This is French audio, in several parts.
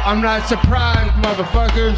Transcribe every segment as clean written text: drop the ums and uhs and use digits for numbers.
I'm not surprised, motherfuckers.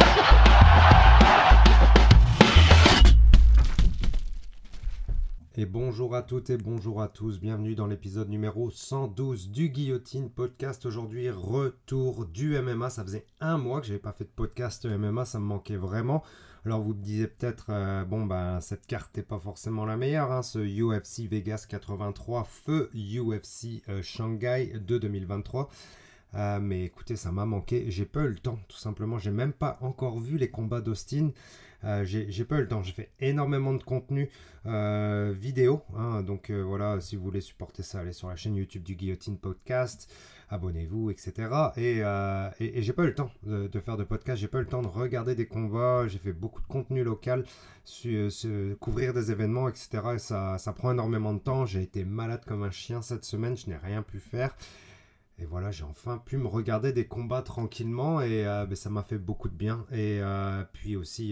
Et bonjour à toutes et bonjour à tous, bienvenue dans l'épisode numéro 112 du Guillotine Podcast. Aujourd'hui, retour du MMA. Ça faisait un mois que je n'avais pas fait de podcast MMA, ça me manquait vraiment. Alors vous me disiez peut-être, cette carte n'est pas forcément la meilleure, hein, ce UFC Vegas 83, feu UFC Shanghai de 2023. Mais écoutez, ça m'a manqué, j'ai pas eu le temps, tout simplement. J'ai même pas encore vu les combats d'Austin. J'ai pas eu le temps, j'ai fait énormément de contenu vidéo, hein, donc voilà, si vous voulez supporter ça, allez sur la chaîne YouTube du Guillotine Podcast, abonnez-vous, etc. Et j'ai pas eu le temps de faire de podcast, j'ai pas eu le temps de regarder des combats, j'ai fait beaucoup de contenu local, couvrir des événements, etc. Et ça prend énormément de temps, j'ai été malade comme un chien cette semaine, je n'ai rien pu faire. Et voilà, j'ai enfin pu me regarder des combats tranquillement et ça m'a fait beaucoup de bien. Et puis aussi,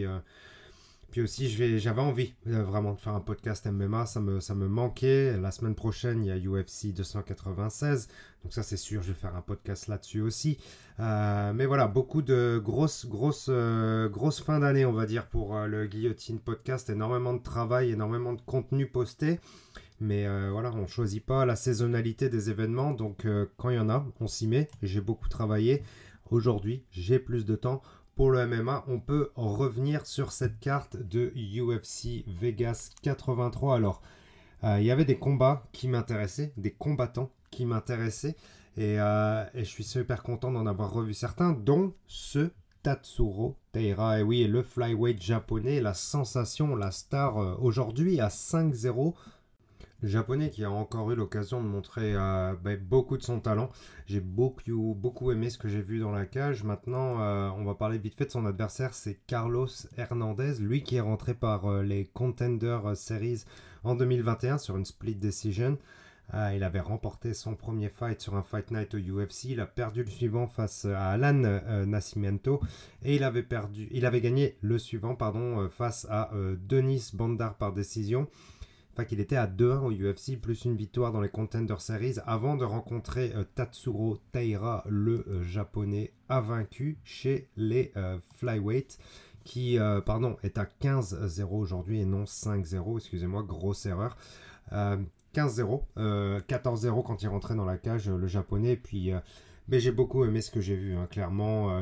j'avais envie vraiment de faire un podcast MMA, ça me manquait. La semaine prochaine, il y a UFC 296, donc ça c'est sûr, je vais faire un podcast là-dessus aussi. Mais voilà, beaucoup de grosses fin d'année, on va dire, pour le Guillotine Podcast. Énormément de travail, énormément de contenu posté. Mais voilà, on ne choisit pas la saisonnalité des événements, donc quand il y en a, on s'y met. J'ai beaucoup travaillé. Aujourd'hui, j'ai plus de temps pour le MMA. On peut revenir sur cette carte de UFC Vegas 83. Alors, il y avait des combats qui m'intéressaient, des combattants qui m'intéressaient. Et je suis super content d'en avoir revu certains, dont ce Tatsuro Taira. Et oui, le flyweight japonais, la sensation, la star aujourd'hui à 5-0. Le japonais qui a encore eu l'occasion de montrer beaucoup de son talent. J'ai beaucoup aimé ce que j'ai vu dans la cage. Maintenant, on va parler vite fait de son adversaire, c'est Carlos Hernandez. Lui qui est rentré par les Contender Series en 2021 sur une split decision. Il avait remporté son premier fight sur un Fight Night au UFC. Il a perdu le suivant face à Alan Nascimento. Et il avait gagné le suivant face à Denis Bondar par décision. Enfin, qu'il était à 2-1 au UFC, plus une victoire dans les Contender Series, avant de rencontrer Tatsuro Taira, le japonais invaincu chez les Flyweight, qui est à 15-0 aujourd'hui et non 5-0, excusez-moi, grosse erreur. 15-0, 14-0 quand il rentrait dans la cage, le japonais, puis mais j'ai beaucoup aimé ce que j'ai vu, hein, clairement.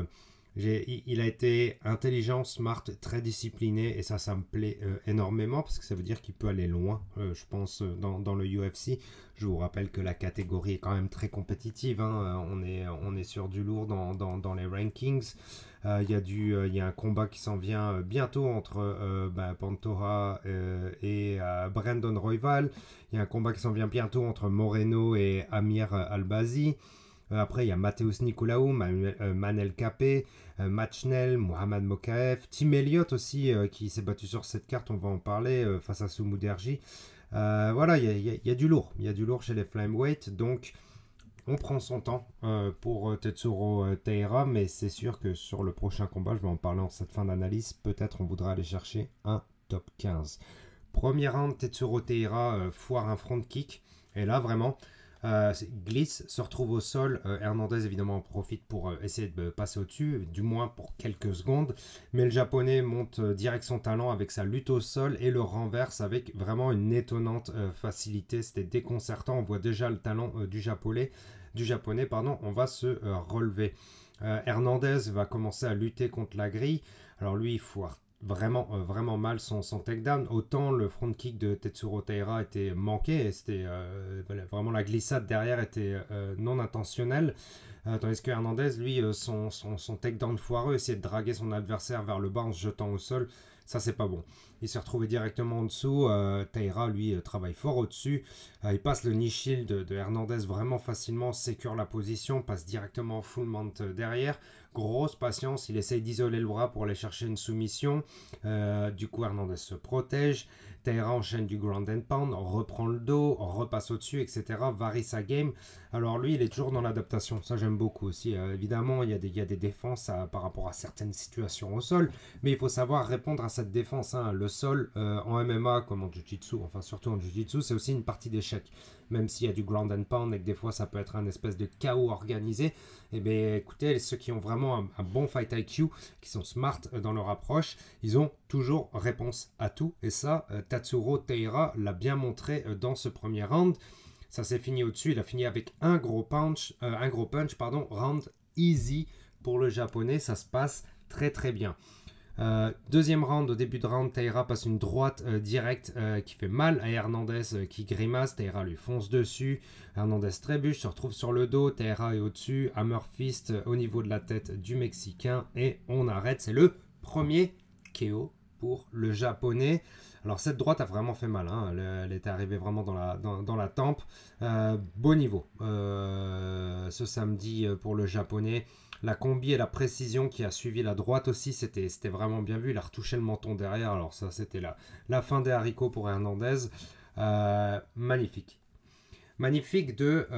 Il a été intelligent, smart, très discipliné et ça me plaît énormément parce que ça veut dire qu'il peut aller loin, je pense, dans le UFC. Je vous rappelle que la catégorie est quand même très compétitive, hein. On est sur du lourd dans les rankings. Il y a un combat qui s'en vient bientôt entre Pantoja et Brandon Royval. Il y a un combat qui s'en vient bientôt entre Moreno et Amir Albazi. Après, il y a Mateusz Nicolaou, Manel Capé, Machnel, Mohamed Mokaev, Tim Elliott aussi qui s'est battu sur cette carte, on va en parler, face à Sumu Derji. Voilà, il y a du lourd. Il y a du lourd chez les Flyweight, donc on prend son temps pour Tatsuro Taira, mais c'est sûr que sur le prochain combat, je vais en parler en cette fin d'analyse, peut-être on voudra aller chercher un top 15. Premier round, Tatsuro Taira foire un front kick, et là vraiment... glisse, se retrouve au sol. Hernandez évidemment en profite pour essayer de passer au-dessus, du moins pour quelques secondes, mais le japonais monte direct son talent avec sa lutte au sol et le renverse avec vraiment une étonnante facilité. C'était déconcertant, on voit déjà le talent du japonais, on va se relever. Hernandez va commencer à lutter contre la grille. Alors lui, il foire vraiment mal son takedown. Autant le front kick de Tatsuro Taira était manqué, et c'était vraiment la glissade derrière était non intentionnelle, tandis que Hernandez, lui, son takedown foireux, essayait de draguer son adversaire vers le bas en se jetant au sol. Ça, c'est pas bon. Il s'est retrouvé directement en dessous. Taira, lui, travaille fort au-dessus. Il passe le knee shield de Hernandez vraiment facilement, sécure la position, passe directement en full mount derrière. Grosse patience, il essaye d'isoler le bras pour aller chercher une soumission. Du coup, Hernandez se protège. Taira enchaîne du ground and pound, reprend le dos, repasse au-dessus, etc. Varie sa game. Alors lui, il est toujours dans l'adaptation. Ça, j'aime beaucoup aussi. Évidemment, il y a des défenses par rapport à certaines situations au sol, mais il faut savoir répondre à cette défense. Hein. Le sol en MMA comme en Jiu-Jitsu, enfin surtout en Jiu-Jitsu, c'est aussi une partie d'échec. Même s'il y a du ground and pound et que des fois ça peut être un espèce de chaos organisé, eh bien écoutez, ceux qui ont vraiment un bon fight IQ, qui sont smart dans leur approche, ils ont toujours réponse à tout. Et ça, Tatsuro Taira l'a bien montré dans ce premier round. Ça s'est fini au-dessus, il a fini avec un gros punch, round easy pour le japonais, ça se passe très très bien. Deuxième round, au début de round, Taira passe une droite directe qui fait mal à Hernandez qui grimace. Taira lui fonce dessus. Hernandez trébuche, se retrouve sur le dos. Taira est au-dessus. Hammer fist au niveau de la tête du Mexicain. Et on arrête. C'est le premier KO pour le Japonais. Alors cette droite a vraiment fait mal. Hein. Elle était arrivée vraiment dans la tempe. Beau niveau ce samedi pour le Japonais. La combi et la précision qui a suivi la droite aussi, c'était vraiment bien vu. Il a retouché le menton derrière. Alors ça, c'était la fin des haricots pour Hernandez. Magnifique. Magnifique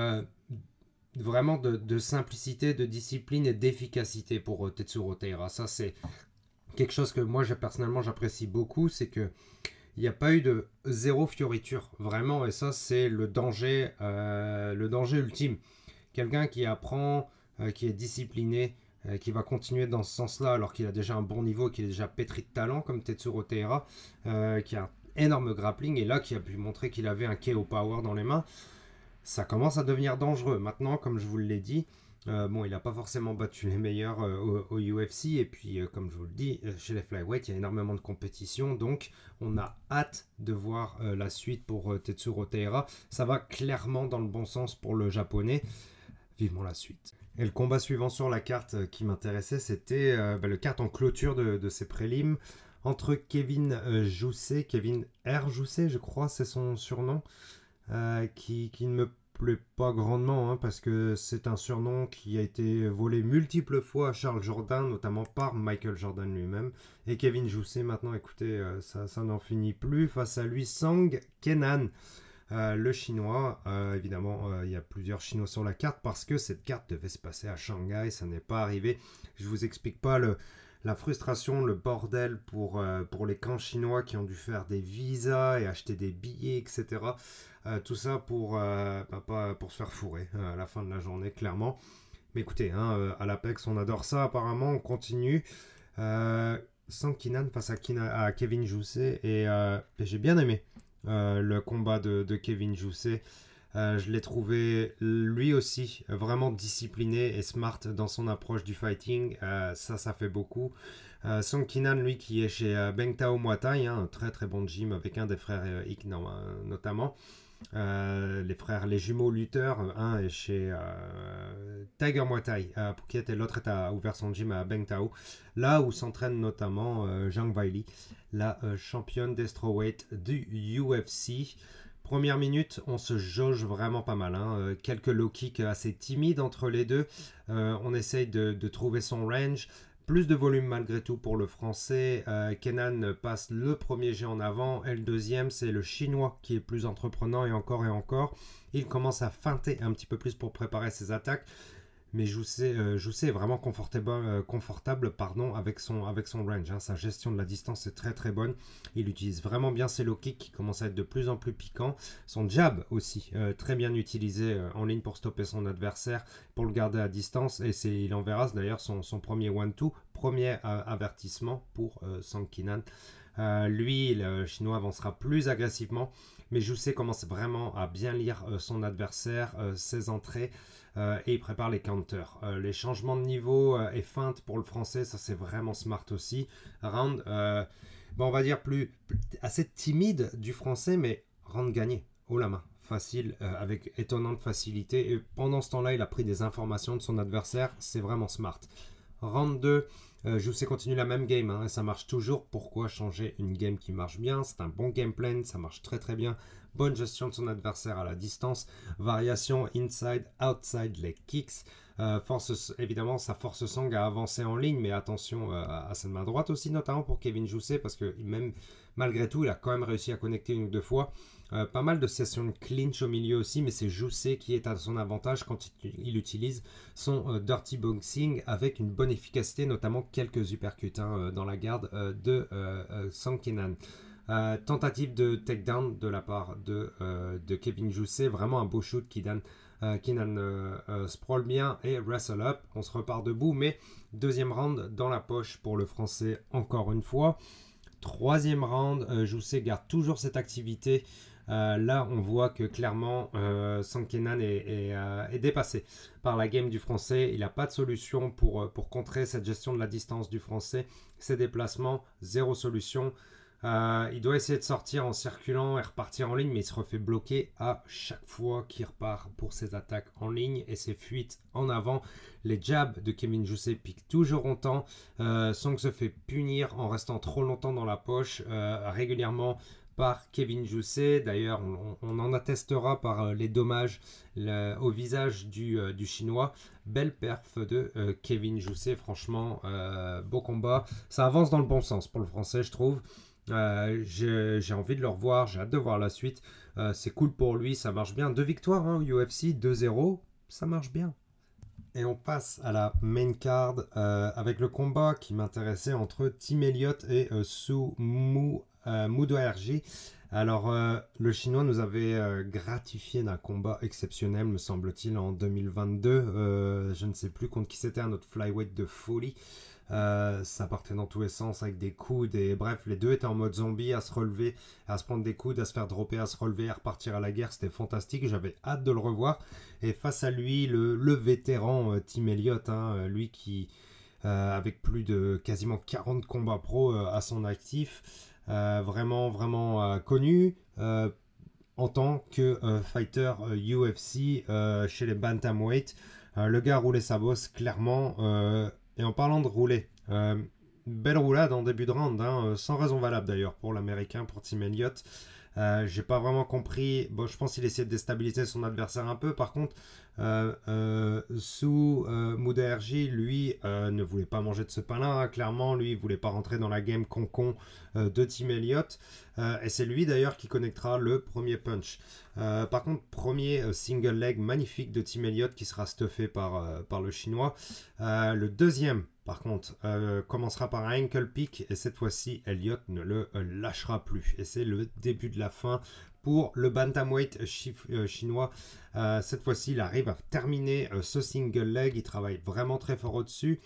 vraiment de simplicité, de discipline et d'efficacité pour Tatsuro Taira. Ça, c'est quelque chose que moi, personnellement, j'apprécie beaucoup. C'est que il n'y a pas eu de zéro fioriture, vraiment. Et ça, c'est le danger ultime. Quelqu'un qui apprend... qui est discipliné, qui va continuer dans ce sens-là alors qu'il a déjà un bon niveau, qu'il est déjà pétri de talent comme Tatsuro Taira, qui a un énorme grappling et là qui a pu montrer qu'il avait un KO power dans les mains. Ça commence à devenir dangereux. Maintenant, comme je vous l'ai dit, il n'a pas forcément battu les meilleurs au UFC et puis comme je vous le dis, chez les flyweight, il y a énormément de compétition, donc on a hâte de voir la suite pour Tatsuro Taira. Ça va clairement dans le bon sens pour le japonais. Vivement la suite. Et le combat suivant sur la carte qui m'intéressait, c'était le carte en clôture de ces prélims entre Kevin Jousset, Kevin R. Jousset, je crois, c'est son surnom, qui ne me plaît pas grandement, hein, parce que c'est un surnom qui a été volé multiples fois à Charles Jourdain, notamment par Michael Jordan lui-même. Et Kevin Jousset, maintenant, écoutez, ça n'en finit plus. Face à lui, Sang Kenan. Le chinois, évidemment, il y a plusieurs chinois sur la carte parce que cette carte devait se passer à Shanghai, ça n'est pas arrivé. Je vous explique pas la frustration, le bordel pour les camps chinois qui ont dû faire des visas et acheter des billets, etc. Tout ça pour se faire fourrer à la fin de la journée, clairement. Mais écoutez, à l'Apex, on adore ça, apparemment, on continue. Sang Kenan face à Kevin Jousset et j'ai bien aimé le combat de Kevin Jousset. Je l'ai trouvé lui aussi vraiment discipliné et smart dans son approche du fighting. Ça fait beaucoup. Song Kenan, lui, qui est chez Beng Tao Muay Thai, un très très bon gym avec un des frères Ik notamment. Les jumeaux lutteurs, un est chez Tiger Muay Thai à Phuket et l'autre a ouvert son gym à Beng Tao, là où s'entraîne notamment Zhang Weili, la championne des strawweight du UFC. Première minute, on se jauge vraiment pas mal, quelques low kicks assez timides entre les deux, on essaye de trouver son range. Plus de volume malgré tout pour le français. Kenan passe le premier jet en avant et le deuxième, c'est le chinois qui est plus entreprenant et encore et encore. Il commence à feinter un petit peu plus pour préparer ses attaques. Mais Jousset est vraiment confortable avec son range. Sa gestion de la distance est très très bonne. Il utilise vraiment bien ses low kicks qui commencent à être de plus en plus piquants. Son jab aussi, très bien utilisé en ligne pour stopper son adversaire, pour le garder à distance. Et il enverra d'ailleurs son premier 1-2, premier avertissement pour Sang Kenan. Lui, le chinois avancera plus agressivement. Mais Jousset commence vraiment à bien lire son adversaire, ses entrées. Et il prépare les counters. Les changements de niveau et feintes pour le français, ça c'est vraiment smart aussi. Round, on va dire assez timide du français, mais round gagné, haut la main, facile, avec étonnante facilité. Et pendant ce temps-là, il a pris des informations de son adversaire, c'est vraiment smart. Round 2, Jousset continue la même game, et ça marche toujours. Pourquoi changer une game qui marche bien? C'est un bon game plan, ça marche très très bien. Bonne gestion de son adversaire à la distance. Variation inside, outside, les kicks. Évidemment, ça force Sang à avancer en ligne, mais attention à sa main droite aussi, notamment pour Kevin Jousset, parce que même malgré tout, il a quand même réussi à connecter une ou deux fois. Pas mal de sessions de clinch au milieu aussi, mais c'est Joussé qui est à son avantage quand il utilise son dirty boxing avec une bonne efficacité, notamment quelques uppercuts dans la garde de Song Kenan. Tentative de takedown de la part de Kevin Joussé, vraiment un beau shoot qui donne Kenan sprawl bien et wrestle up, on se repart debout, mais deuxième round dans la poche pour le français encore une fois. Troisième round, Joussé garde toujours cette activité. Là, on voit que clairement, Song Kenan est dépassé par la game du français. Il n'a pas de solution pour contrer cette gestion de la distance du français. Ses déplacements, zéro solution. Il doit essayer de sortir en circulant et repartir en ligne, mais il se refait bloquer à chaque fois qu'il repart pour ses attaques en ligne et ses fuites en avant. Les jabs de Kevin Joussé piquent toujours longtemps. Song se fait punir en restant trop longtemps dans la poche régulièrement par Kevin Joussé. D'ailleurs, on en attestera par les dommages au visage du chinois. Belle perf de Kevin Joussé, franchement, beau combat. Ça avance dans le bon sens pour le français, je trouve. J'ai envie de le revoir, j'ai hâte de voir la suite. C'est cool pour lui, ça marche bien. 2 victoires au UFC, 2-0, ça marche bien. Et on passe à la main card avec le combat qui m'intéressait entre Tim Elliott et Sue Mudaerji. Alors, le Chinois nous avait gratifié d'un combat exceptionnel, me semble-t-il, en 2022. Je ne sais plus contre qui c'était, un autre flyweight de folie. Ça partait dans tous les sens avec des coudes et bref, les deux étaient en mode zombie, à se relever, à se prendre des coudes, à se faire dropper, à se relever, à repartir à la guerre. C'était fantastique, j'avais hâte de le revoir. Et face à lui, le vétéran Tim Elliott, lui qui avec plus de quasiment 40 combats pro à son actif, vraiment connu en tant que fighter UFC chez les bantamweight. Le gars roulait sa bosse clairement. Et en parlant de rouler, belle roulade en début de round, sans raison valable d'ailleurs pour l'américain, pour Tim Elliott. J'ai pas vraiment compris. Bon, je pense qu'il essayait de déstabiliser son adversaire un peu. Par contre, Mudaerji, lui, ne voulait pas manger de ce pain-là. Clairement, lui, il voulait pas rentrer dans la game con de Tim Elliott. Et c'est lui d'ailleurs qui connectera le premier punch. Par contre, premier single leg magnifique de Tim Elliott qui sera stuffé par le chinois. Le deuxième, par contre, commencera par un ankle pick et cette fois-ci, Elliott ne le lâchera plus. Et c'est le début de la fin pour le bantamweight chinois. Cette fois-ci, il arrive à terminer ce single leg. Il travaille vraiment très fort au-dessus.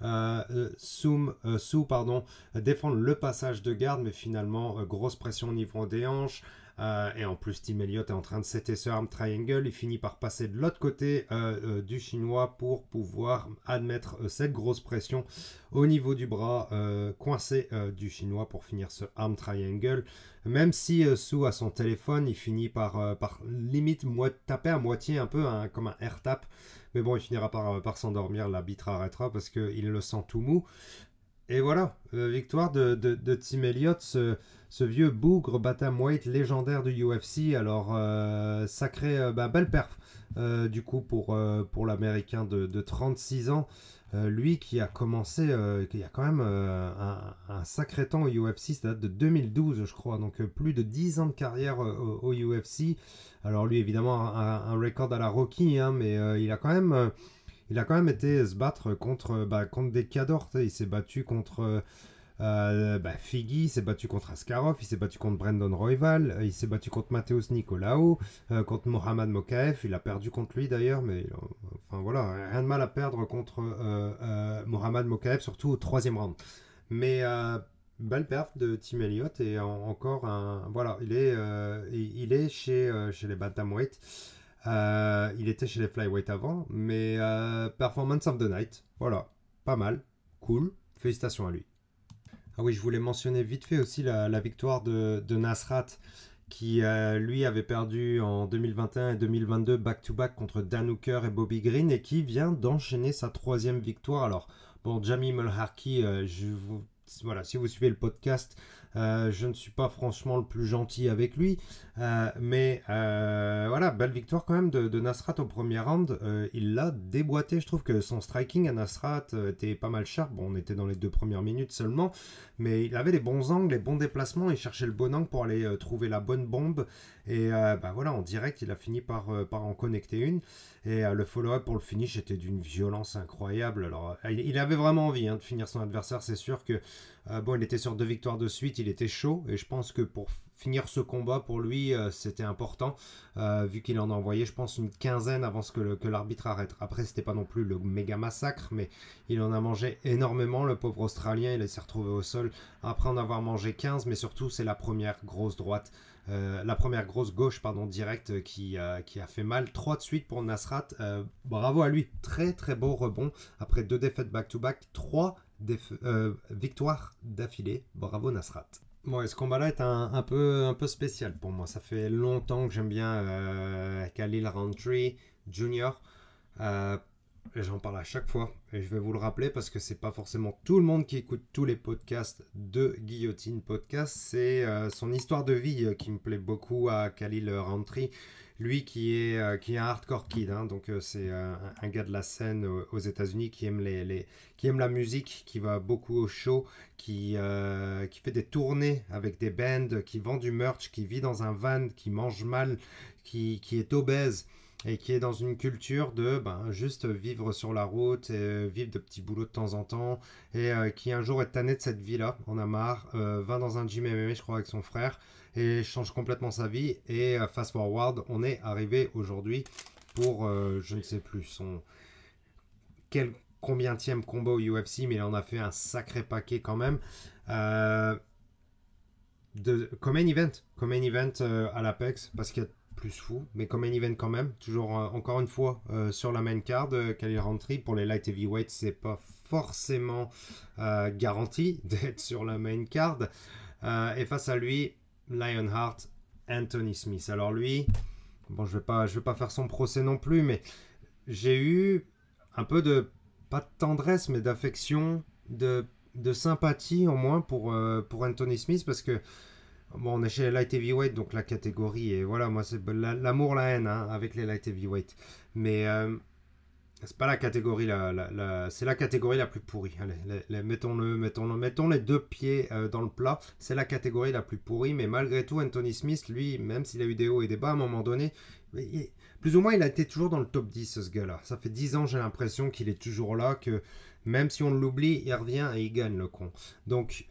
Défend le passage de garde, mais finalement, grosse pression au niveau des hanches. Et en plus, Tim Elliott est en train de setter ce arm triangle. Il finit par passer de l'autre côté du chinois pour pouvoir admettre cette grosse pression au niveau du bras coincé du chinois pour finir ce arm triangle. Même si Sue a son téléphone, il finit par limite taper à moitié un peu comme un air tap. Mais bon, il finira par s'endormir. L'arbitre arrêtera parce qu'il le sent tout mou. Et voilà, victoire de Tim Elliott, ce vieux bougre bantamweight légendaire du UFC. Alors, sacré, belle perf du coup pour l'américain de 36 ans. Lui qui a commencé, qui a quand même un sacré temps au UFC, ça date de 2012 je crois, donc plus de 10 ans de carrière au UFC. Alors lui évidemment un record à la Rocky, mais il a quand même été se battre contre des cadors. Il s'est battu contre Figgy, il s'est battu contre Askarov, il s'est battu contre Brandon Royval, il s'est battu contre Mateusz Nicolau, contre Mohamed Mokaev. Il a perdu contre lui d'ailleurs, mais enfin voilà, rien de mal à perdre contre Mohamed Mokaev, surtout au 3e round. Mais belle perf de Tim Elliott et encore voilà, il est chez les bantamweight. Il était chez les flyweight avant, mais performance of the night, voilà, pas mal, cool, félicitations à lui. Ah oui, je voulais mentionner vite fait aussi la victoire de Nasrat qui lui avait perdu en 2021 et 2022 back-to-back contre Dan Hooker et Bobby Green et qui vient d'enchaîner sa 3e victoire. Alors bon, Jamie Mulharkey, voilà, si vous suivez le podcast, Je ne suis pas franchement le plus gentil avec lui. Mais voilà, belle victoire quand même de Nasrat au premier round. Il l'a déboîté. Je trouve que son striking à Nasrat était pas mal sharp. Bon, on était dans les 2 premières minutes seulement. Mais il avait les bons angles, les bons déplacements. Il cherchait le bon angle pour aller trouver la bonne bombe. Et voilà, en direct, il a fini par en connecter une. Et le follow-up pour le finish était d'une violence incroyable. Alors, il avait vraiment envie de finir son adversaire. C'est sûr que bon, il était sur 2 victoires de suite. Il était chaud. Et je pense que pour finir ce combat, pour lui, c'était important. Vu qu'il en a envoyé, je pense, une quinzaine avant que l'arbitre arrête. Après, c'était pas non plus le méga massacre, mais il en a mangé énormément. Le pauvre Australien, il s'est retrouvé au sol après en avoir mangé 15. Mais surtout, c'est la première grosse droite. La première grosse gauche directe qui a fait mal. 3 de suite pour Nasrat. Bravo à lui. Très très beau rebond. Après 2 défaites back-to-back, 3 victoires d'affilée. Bravo Nasrat. Bon, et ce combat-là est un peu spécial pour moi. Ça fait longtemps que j'aime bien Khalil Rountree Jr. J'en parle à chaque fois et je vais vous le rappeler parce que c'est pas forcément tout le monde qui écoute tous les podcasts de Guillotine Podcast. C'est son histoire de vie qui me plaît beaucoup à Khalil Rountree. Lui qui est un hardcore kid, donc c'est un gars de la scène aux États-Unis qui aime qui aime la musique, qui va beaucoup aux shows, qui fait des tournées avec des bands, qui vend du merch, qui vit dans un van, qui mange mal, qui est obèse. Et qui est dans une culture de juste vivre sur la route, et vivre de petits boulots de temps en temps, et qui un jour est tanné de cette vie-là, en a marre, va dans un gym MMA, je crois, avec son frère, et change complètement sa vie, et fast forward, on est arrivé aujourd'hui pour, je ne sais plus, combienième combat au UFC, mais il en a fait un sacré paquet quand même, comme main event à l'Apex, parce qu'il y a plus fou, mais comme main event quand même, toujours encore une fois sur la main card, Khalil Rountree. Pour les light heavyweight, c'est pas forcément garanti d'être sur la main card, et face à lui, Lionheart, Anthony Smith. Alors lui, bon, je vais pas faire son procès non plus, mais j'ai eu un peu pas de tendresse, mais d'affection, de sympathie au moins pour Anthony Smith, parce que bon, on est chez les light heavyweight, donc la catégorie, et voilà, moi c'est l'amour, la haine avec les light heavyweight. Mais c'est pas la catégorie, c'est la catégorie la plus pourrie. Allez, mettons les 2 pieds dans le plat. C'est la catégorie la plus pourrie, mais malgré tout, Anthony Smith, lui, même s'il a eu des hauts et des bas à un moment donné, plus ou moins il a été toujours dans le top 10, ce gars-là. Ça fait 10 ans, j'ai l'impression qu'il est toujours là, que même si on l'oublie, il revient et il gagne, le con. Donc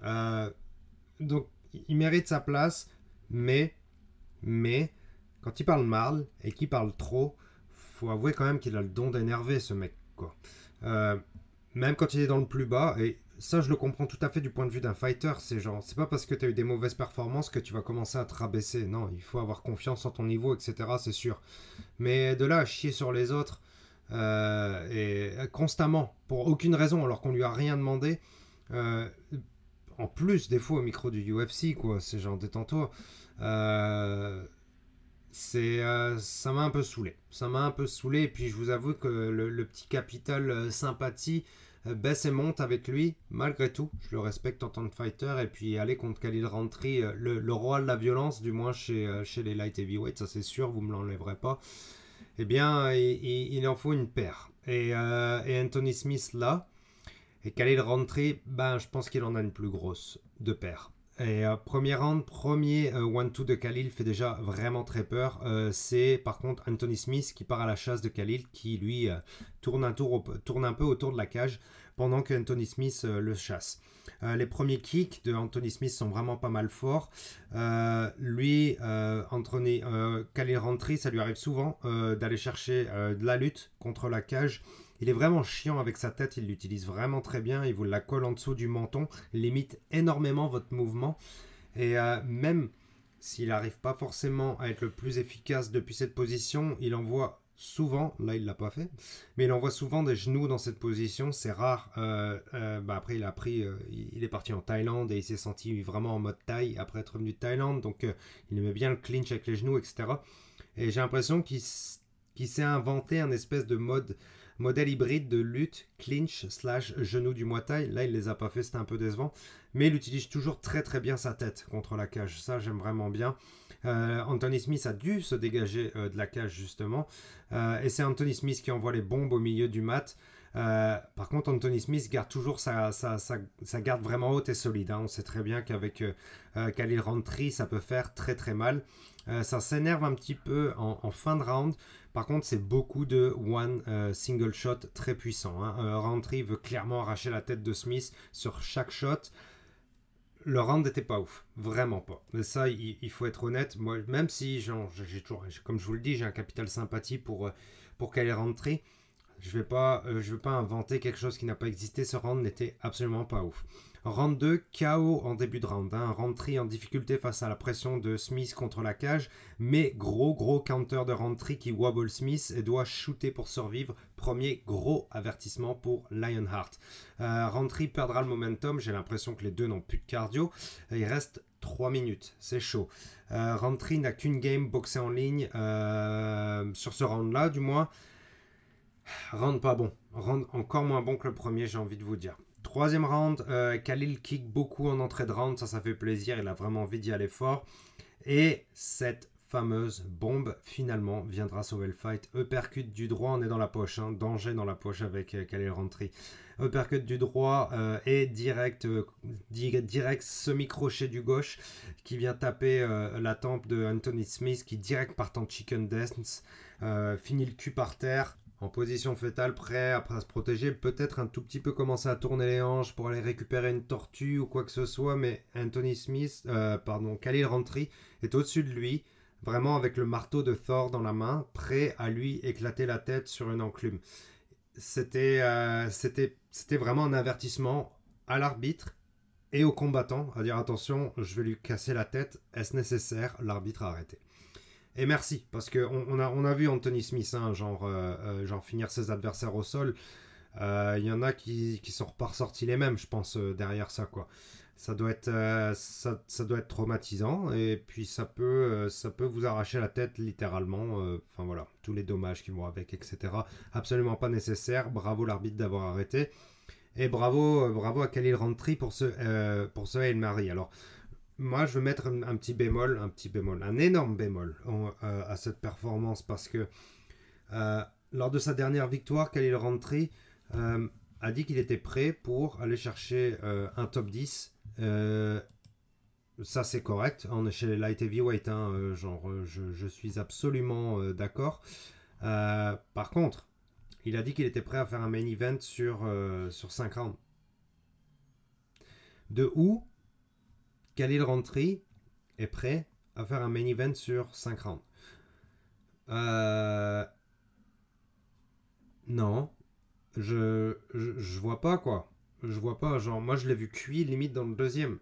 il mérite sa place, mais quand il parle mal et qu'il parle trop, faut avouer quand même qu'il a le don d'énerver, ce mec, quoi. Même quand il est dans le plus bas, et ça je le comprends tout à fait du point de vue d'un fighter, c'est pas parce que tu as eu des mauvaises performances que tu vas commencer à te rabaisser. Non, il faut avoir confiance en ton niveau, etc., c'est sûr. Mais de là à chier sur les autres, et constamment, pour aucune raison, alors qu'on lui a rien demandé, en plus des fois au micro du UFC, quoi, c'est genre détends-toi. Ça m'a un peu saoulé, et puis je vous avoue que le petit capital sympathie baisse et monte avec lui, malgré tout. Je le respecte en tant que fighter, et puis aller contre Khalil Rountree, le roi de la violence, du moins chez les light heavyweight, ça c'est sûr, vous me l'enlèverez pas. Eh bien, il en faut une paire. Et Anthony Smith là, et Khalil Rountree, je pense qu'il en a une plus grosse de paire. Et premier round, premier 1-2 de Khalil fait déjà vraiment très peur. C'est par contre Anthony Smith qui part à la chasse de Khalil, qui lui tourne un peu autour de la cage pendant que Anthony Smith le chasse. Les premiers kicks de Anthony Smith sont vraiment pas mal forts. Khalil Rountree, ça lui arrive souvent d'aller chercher de la lutte contre la cage. Il est vraiment chiant avec sa tête, il l'utilise vraiment très bien, il vous la colle en dessous du menton, limite énormément votre mouvement. Et même s'il n'arrive pas forcément à être le plus efficace depuis cette position, il envoie souvent, là il l'a pas fait, mais il envoie souvent des genoux dans cette position, c'est rare. Après il est parti en Thaïlande et il s'est senti vraiment en mode Thaï après être revenu de Thaïlande, donc il aimait bien le clinch avec les genoux, etc. Et j'ai l'impression qu'il s'est inventé un espèce de mode modèle hybride de lutte, clinch / genou du Muay Thai. Là, il les a pas fait, c'était un peu décevant. Mais il utilise toujours très très bien sa tête contre la cage. Ça, j'aime vraiment bien. Anthony Smith a dû se dégager de la cage justement. Et c'est Anthony Smith qui envoie les bombes au milieu du mat. Par contre, Anthony Smith garde toujours sa garde vraiment haute et solide. On sait très bien qu'avec Khalil Rountree, ça peut faire très très mal. Ça s'énerve un petit peu en fin de round. Par contre, c'est beaucoup de one single shot très puissant. Rountree veut clairement arracher la tête de Smith sur chaque shot. Le round n'était pas ouf, vraiment pas. Mais ça, il faut être honnête. Moi, même si, j'ai toujours, comme je vous le dis, j'ai un capital sympathie pour Khalil Rountree. Je vais pas inventer quelque chose qui n'a pas existé. Ce round n'était absolument pas ouf. Round 2, KO en début de round. Rountree en difficulté face à la pression de Smith contre la cage. Mais gros counter de Rountree qui wobble Smith et doit shooter pour survivre. Premier gros avertissement pour Lionheart. Rountree perdra le momentum. J'ai l'impression que les deux n'ont plus de cardio. Il reste 3 minutes. C'est chaud. Rountree n'a qu'une game boxée en ligne sur ce round-là, du moins. Round pas bon. Round encore moins bon que le premier, j'ai envie de vous dire. Troisième round, Khalil kick beaucoup en entrée de round. Ça fait plaisir. Il a vraiment envie d'y aller fort. Et cette fameuse bombe, finalement, viendra sauver le fight. Uppercut du droit, on est dans la poche. Danger dans la poche avec Khalil Rountree. Uppercut du droit et direct semi-crochet du gauche qui vient taper la tempe de Anthony Smith qui direct partant chicken dance. Finit le cul par terre. En position fétale, prêt à se protéger, peut-être un tout petit peu commencer à tourner les hanches pour aller récupérer une tortue ou quoi que ce soit, mais Khalil Rountree est au-dessus de lui, vraiment avec le marteau de Thor dans la main, prêt à lui éclater la tête sur une enclume. C'était vraiment un avertissement à l'arbitre et aux combattants, à dire attention, je vais lui casser la tête, est-ce nécessaire? L'arbitre a arrêté. Et merci, parce qu'on a vu Anthony Smith, genre finir ses adversaires au sol. Il y en a qui sont pas ressortis les mêmes, je pense, derrière ça, quoi. Ça doit être traumatisant, et puis ça peut vous arracher la tête, littéralement. Enfin voilà, tous les dommages qui vont avec, etc. Absolument pas nécessaire. Bravo l'arbitre d'avoir arrêté. Et bravo à Khalil Rountree pour ce Hail Mary. Alors, moi, je veux mettre un petit bémol, un énorme bémol à cette performance parce que lors de sa dernière victoire, Khalil Rountree a dit qu'il était prêt pour aller chercher un top 10. Ça, c'est correct. On est chez les light heavyweight, je suis absolument d'accord. Par contre, il a dit qu'il était prêt à faire un main event sur 5 rounds. De où Khalil Rountree est prêt à faire un main event sur 5 rounds. Non, je vois pas quoi. Je vois pas, genre moi je l'ai vu cuit limite dans le deuxième.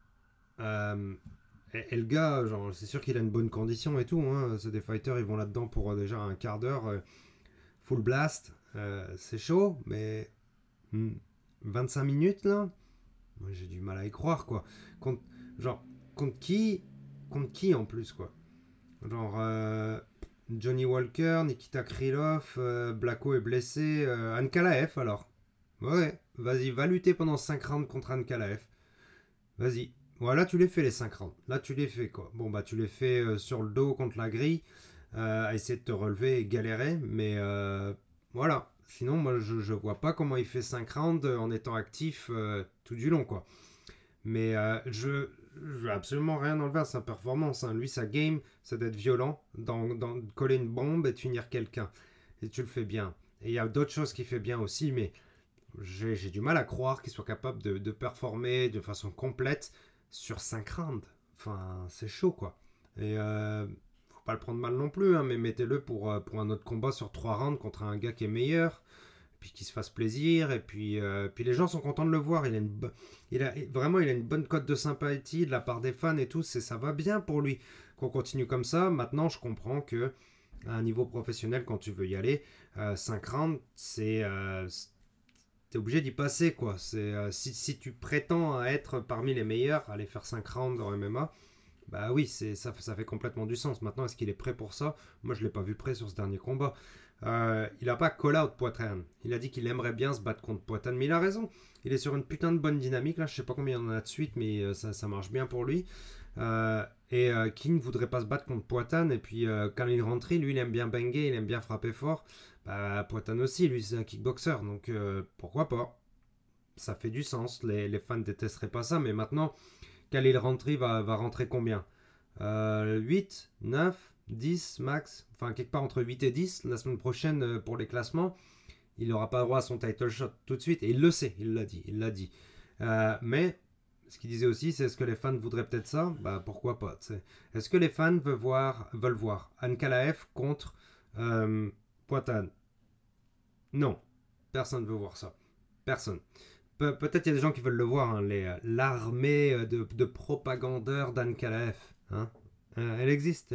Et le gars, genre c'est sûr qu'il a une bonne condition et tout. C'est des fighters, ils vont là-dedans pour déjà un quart d'heure. Full blast, c'est chaud, mais 25 minutes là, moi j'ai du mal à y croire quoi. Contre qui en plus quoi. Genre Johnny Walker, Nikita Krylov, Blacko est blessé, Ankalaev alors. Ouais, vas-y, va lutter pendant 5 rounds contre Ankalaev. Vas-y. Voilà, tu les fais les 5 rounds. Là, tu les fais quoi. Bon, bah, tu les fais sur le dos contre la grille, à essayer de te relever et galérer, mais voilà. Sinon, moi, je vois pas comment il fait 5 rounds en étant actif tout du long, quoi. Mais je veux absolument rien enlever à sa performance. Lui, sa game, c'est d'être violent, de coller une bombe et de finir quelqu'un. Et tu le fais bien. Et il y a d'autres choses qu'il fait bien aussi, mais j'ai du mal à croire qu'il soit capable de performer de façon complète sur 5 rounds. Enfin, c'est chaud, quoi. Et faut pas le prendre mal non plus, mais mettez-le pour un autre combat sur 3 rounds contre un gars qui est meilleur, puis qu'il se fasse plaisir, et puis les gens sont contents de le voir. Il a une bonne cote de sympathie de la part des fans et tout, ça va bien pour lui qu'on continue comme ça. Maintenant, je comprends que à un niveau professionnel, quand tu veux y aller, 5 rounds, t'es obligé d'y passer, quoi. Si tu prétends être parmi les meilleurs, aller faire 5 rounds en MMA, bah oui, ça fait complètement du sens. Maintenant, est-ce qu'il est prêt pour ça? Moi, je l'ai pas vu prêt sur ce dernier combat. Il n'a pas call-out Poatan. Il a dit qu'il aimerait bien se battre contre Poatan, mais il a raison. Il est sur une putain de bonne dynamique là. Je sais pas combien il y en a de suite, mais ça marche bien pour lui. Qui ne voudrait pas se battre contre Poatan. Et puis quand il rentre, lui il aime bien banger, il aime bien frapper fort. Poatan aussi, lui c'est un kickboxer, donc pourquoi pas. Ça fait du sens. Les fans détesteraient pas ça, mais maintenant Khalil Rountree va rentrer combien 8, 9, 10 max, enfin quelque part entre 8 et 10 la semaine prochaine pour les classements. Il n'aura pas droit à son title shot tout de suite, et il le sait, il l'a dit. Mais ce qu'il disait aussi, c'est est-ce que les fans voudraient peut-être ça? Pourquoi pas, t'sais. Est-ce que les fans veulent voir Ankalaev contre Poatan? Non, personne ne veut voir ça. Personne. Peut-être il y a des gens qui veulent le voir, hein, l'armée de propagandeurs d'Ankalaev. Hein. Elle existe.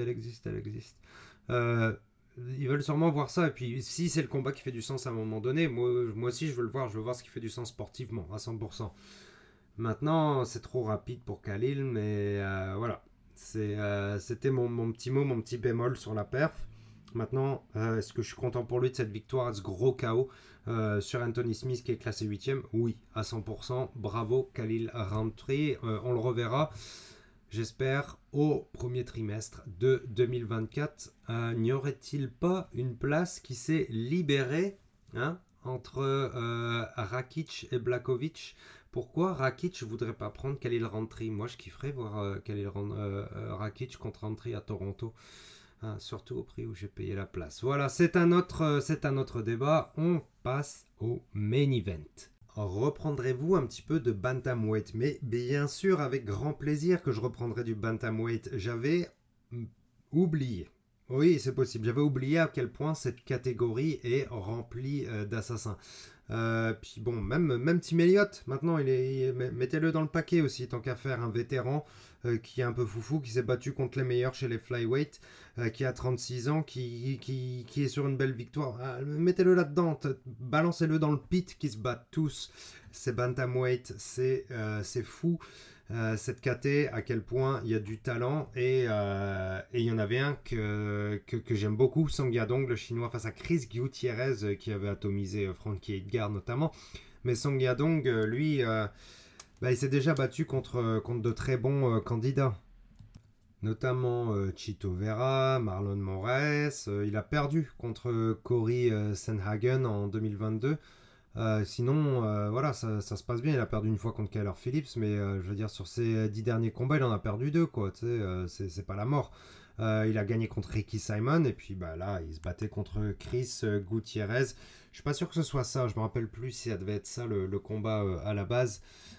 Ils veulent sûrement voir ça, et puis si c'est le combat qui fait du sens à un moment donné, moi aussi je veux voir ce qui fait du sens sportivement, à 100%. Maintenant, c'est trop rapide pour Khalil, mais voilà. C'était mon petit mot, mon petit bémol sur la perf. Maintenant, est-ce que je suis content pour lui de cette victoire, de ce gros KO sur Anthony Smith qui est classé 8ème? Oui, à 100%. Bravo Khalil Rountree. On le reverra, j'espère, au premier trimestre de 2024. N'y aurait-il pas une place qui s'est libérée entre Rakic et Blachowicz? Pourquoi Rakic ne voudrait pas prendre Khalil Rountree? Moi, je kifferais voir Rakic contre Rountree à Toronto. Surtout au prix où j'ai payé la place. Voilà, c'est un autre débat. On passe au main event. Reprendrez-vous un petit peu de bantamweight? Mais bien sûr, avec grand plaisir que je reprendrai du bantamweight. J'avais oublié. Oui, c'est possible. J'avais oublié à quel point cette catégorie est remplie d'assassins. Puis bon, même Tim Elliott, maintenant, mettez-le dans le paquet aussi, tant qu'à faire, un vétéran qui est un peu foufou, qui s'est battu contre les meilleurs chez les flyweight, qui a 36 ans, qui est sur une belle victoire. Mettez-le là-dedans, balancez-le dans le pit, qui se battent tous. C'est bantamweight, c'est fou. Cette KT, à quel point il y a du talent, et il y en avait un que j'aime beaucoup, Song Yadong, le chinois, face à Chris Gutiérrez qui avait atomisé Frankie Edgar notamment. Mais Song Yadong, lui, il s'est déjà battu contre de très bons candidats, notamment Chito Vera, Marlon Moraes. Il a perdu contre Cory Sandhagen en 2022. Sinon, voilà, ça se passe bien. Il a perdu une fois contre Kyler Phillips, mais je veux dire, sur ses 10 derniers combats, il en a perdu 2, quoi. Tu sais, c'est pas la mort. Il a gagné contre Ricky Simon, et puis là, il se battait contre Chris Gutiérrez. Je suis pas sûr que ce soit ça. Je me rappelle plus si ça devait être ça le combat à la base.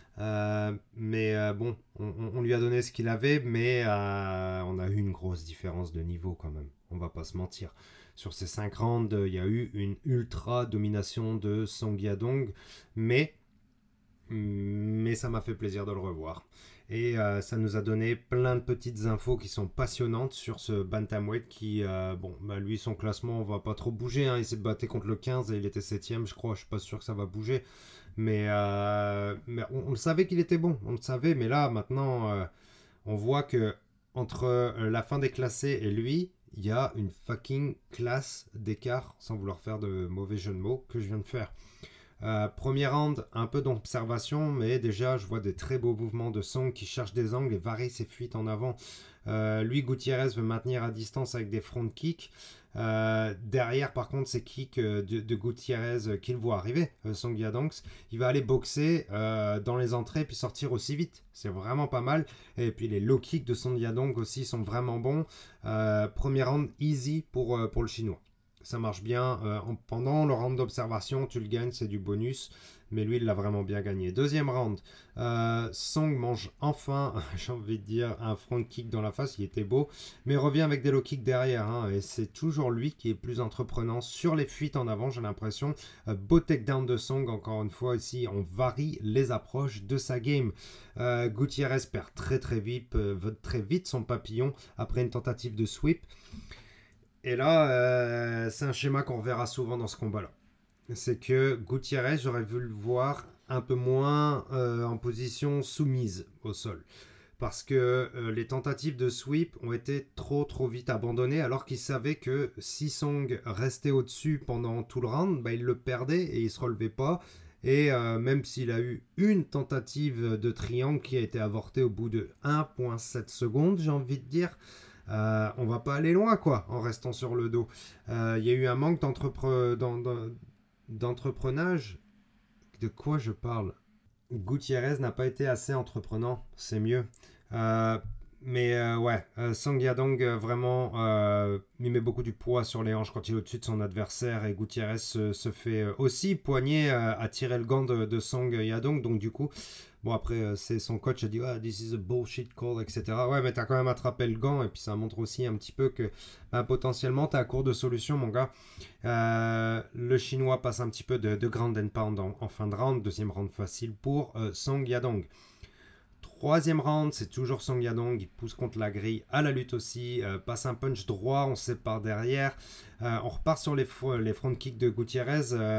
Bon, on lui a donné ce qu'il avait, mais on a eu une grosse différence de niveau quand même. On va pas se mentir. Sur ces 5 rounds, il y a eu une ultra domination de Song Yadong, mais ça m'a fait plaisir de le revoir. Et ça nous a donné plein de petites infos qui sont passionnantes sur ce bantamweight qui, lui, son classement, on va pas trop bouger. Hein. Il s'est battu contre le 15 et il était 7ème, je crois. Je suis pas sûr que ça va bouger. Mais on le savait qu'il était bon. On le savait, mais là, maintenant, on voit que entre la fin des classés et lui, il y a une fucking classe d'écart, sans vouloir faire de mauvais jeu de mots, que je viens de faire. Premier round, un peu d'observation, mais déjà je vois des très beaux mouvements de Song qui cherche des angles et varie ses fuites en avant. Lui, Gutiérrez veut maintenir à distance avec des front kicks. Derrière, par contre, ces kicks de Gutiérrez qu'il voit arriver, Song Yadong, il va aller boxer dans les entrées puis sortir aussi vite. C'est vraiment pas mal. Et puis les low kicks de Song Yadong aussi sont vraiment bons. Premier round easy pour le chinois. Ça marche bien. Pendant le round d'observation, tu le gagnes, c'est du bonus. Mais lui, il l'a vraiment bien gagné. Deuxième round, Song mange enfin, j'ai envie de dire, un front kick dans la face. Il était beau. Mais revient avec des low kicks derrière. Hein, et c'est toujours lui qui est plus entreprenant sur les fuites en avant, j'ai l'impression. Beau takedown de Song, encore une fois. Ici, on varie les approches de sa game. Gutiérrez perd très vite son papillon après une tentative de sweep. Et là, c'est un schéma qu'on reverra souvent dans ce combat-là. C'est que Gutiérrez, j'aurais vu le voir un peu moins en position soumise au sol. parce que les tentatives de sweep ont été trop vite abandonnées, alors qu'il savait que si Song restait au-dessus pendant tout le round, il le perdait et il se relevait pas. Et même s'il a eu une tentative de triangle qui a été avortée au bout de 1,7 secondes, j'ai envie de dire, on va pas aller loin quoi en restant sur le dos. Il y a eu un manque d'entreprenage. De quoi je parle? Gutiérrez n'a pas été assez entreprenant, c'est mieux. Song Yadong vraiment il met beaucoup du poids sur les hanches quand il est au-dessus de son adversaire, et Gutiérrez se fait aussi poigner à tirer le gant de Song Yadong, donc du coup bon après c'est son coach a dit this is a bullshit call, etc. Ouais, mais t'as quand même attrapé le gant, et puis ça montre aussi un petit peu que potentiellement t'es à court de solutions mon gars. Le chinois passe un petit peu de ground and pound en fin de round, deuxième round facile pour Song Yadong. Troisième round, c'est toujours Song Yadong, il pousse contre la grille, à la lutte aussi, passe un punch droit, on se sépare derrière, on repart sur les front kicks de Gutiérrez.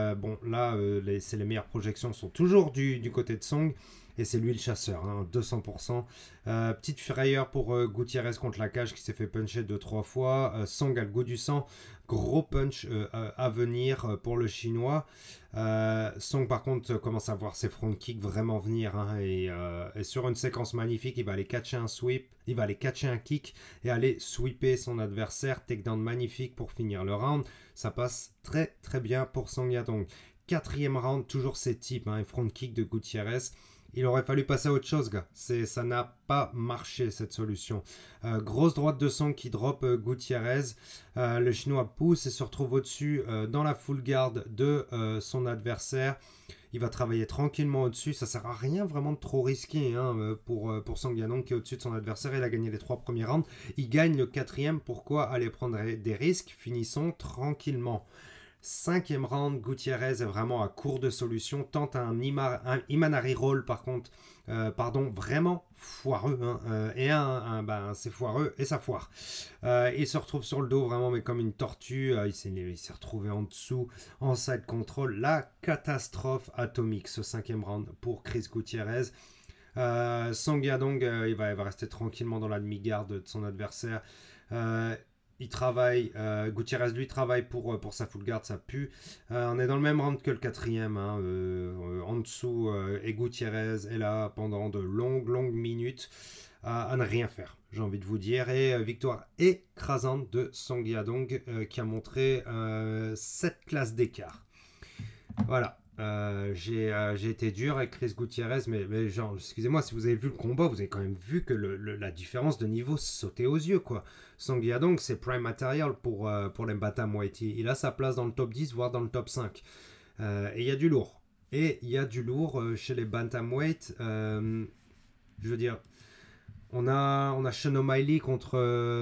C'est les meilleures projections sont toujours du côté de Song, et c'est lui le chasseur, 200%. Petite frayeur pour Gutiérrez contre la cage qui s'est fait puncher 2-3 fois. Song a le goût du sang, gros punch à venir pour le chinois. Song par contre commence à voir ses front kicks vraiment venir, et sur une séquence magnifique il va aller catcher un sweep, il va aller catcher un kick et aller sweeper son adversaire, takedown magnifique pour finir le round. Ça passe très très bien pour Song Yadong. Quatrième round, toujours ces types, front kick de Gutiérrez. Il aurait fallu passer à autre chose, gars. Ça n'a pas marché, cette solution. Grosse droite de Song qui drop Gutiérrez. Le chinois pousse et se retrouve au-dessus dans la full guard de son adversaire. Il va travailler tranquillement au-dessus. Ça sert à rien vraiment de trop risquer pour Song Yadong qui est au-dessus de son adversaire. Il a gagné les 3 premiers rounds. Il gagne le 4e. Pourquoi aller prendre des risques? Finissons tranquillement. 5e round, Gutiérrez est vraiment à court de solutions, tente un Imanari roll vraiment foireux, c'est foireux et ça foire. Il se retrouve sur le dos vraiment mais comme une tortue, il s'est retrouvé en dessous, en side control, la catastrophe atomique ce 5e round pour Chris Gutiérrez. Song Yadong il va rester tranquillement dans la demi-garde de son adversaire. Il travaille, Gutiérrez lui travaille pour sa full guard, ça pue. On est dans le même round que le 4e, en dessous, et Gutiérrez est là pendant de longues minutes à ne rien faire, j'ai envie de vous dire. Et victoire écrasante de Song Yadong qui a montré 7 classes d'écart. Voilà. J'ai été dur avec Chris Gutiérrez, mais genre, excusez-moi, si vous avez vu le combat, vous avez quand même vu que la différence de niveau sautait aux yeux, quoi. Song Yadong, c'est prime material pour les bantamweight. Il a sa place dans le top 10, voire dans le top 5. Et il y a du lourd. Et il y a du lourd chez les bantamweight. Je veux dire, on a Sean O'Malley contre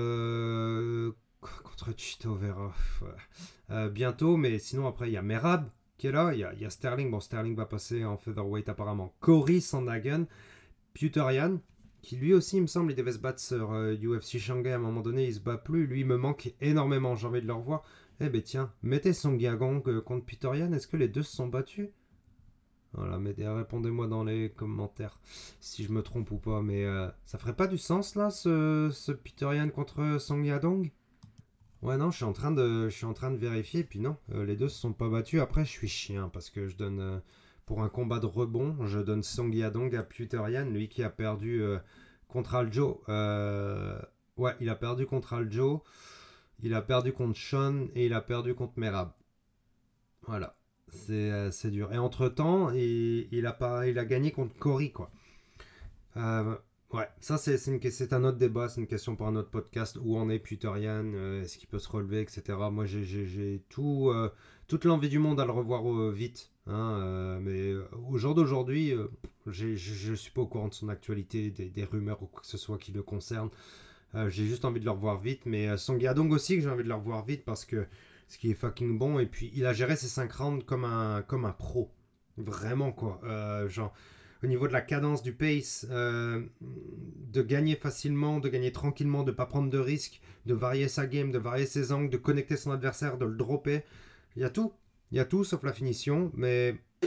Chito Vera bientôt, mais sinon après il y a Merab qui est là, il y a Sterling. Bon, Sterling va passer en featherweight apparemment. Cory Sandhagen, Peter qui lui aussi, il me semble, il devait se battre sur UFC Shanghai à un moment donné, il se bat plus. Lui, il me manque énormément, j'ai envie de le revoir. Eh ben tiens, mettez Song Yadong contre Peter Yan, est-ce que les deux se sont battus? Voilà, répondez-moi dans les commentaires si je me trompe ou pas, mais ça ferait pas du sens là, ce Peter Yan contre Song Yadong? Ouais, non, je suis en train de vérifier, puis non, les deux se sont pas battus. Après, je suis chien parce que je donne pour un combat de rebond, je donne Song Yadong à Peter Yan, lui qui a perdu contre Aljo. Ouais, il a perdu contre Aljo, il a perdu contre Sean et il a perdu contre Merab. Voilà, c'est dur. Et entre-temps, il a gagné contre Cory, quoi. Ouais, ça c'est un autre débat, c'est une question pour un autre podcast. Où en est Peter Yan, est-ce qu'il peut se relever, etc. Moi j'ai toute l'envie du monde à le revoir vite. Mais au jour d'aujourd'hui, je suis pas au courant de son actualité, des rumeurs ou quoi que ce soit qui le concerne. J'ai juste envie de le revoir vite. Mais Song Yadong aussi, que j'ai envie de le revoir vite parce que ce qui est fucking bon. Et puis il a géré ses 5 rounds comme un pro. Vraiment quoi. Genre... Au niveau de la cadence, du pace, de gagner facilement, de gagner tranquillement, de ne pas prendre de risques, de varier sa game, de varier ses angles, de connecter son adversaire, de le dropper. Il y a tout sauf la finition, mais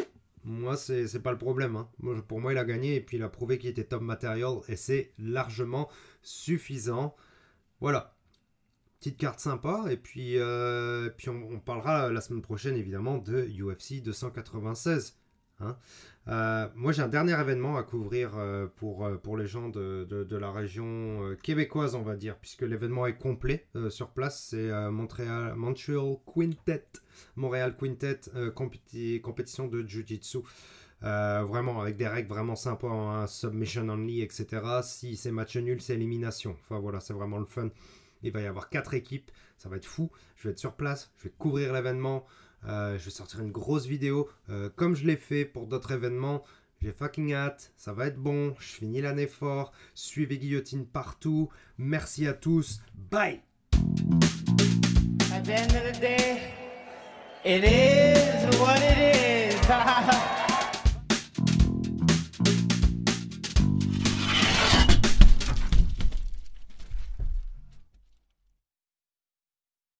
Moi, c'est pas le problème. Hein. Pour moi, il a gagné et puis il a prouvé qu'il était top material et c'est largement suffisant. Voilà. Petite carte sympa et puis on parlera la semaine prochaine évidemment de UFC 296. Hein. Moi j'ai un dernier événement à couvrir pour les gens de la région québécoise on va dire puisque l'événement est complet sur place. C'est Montreal Quintet compétition de Jiu-Jitsu. Vraiment avec des règles vraiment sympas, hein, submission only, etc. Si c'est match nul, c'est élimination. Enfin voilà, c'est vraiment le fun. Il va y avoir 4 équipes, ça va être fou. Je vais être sur place, je vais couvrir l'événement, je vais sortir une grosse vidéo comme je l'ai fait pour d'autres événements. J'ai fucking hâte, ça va être bon, je finis l'année fort. Suivez Guillotine partout. Merci à tous, bye. At the end of the day, it is what it is.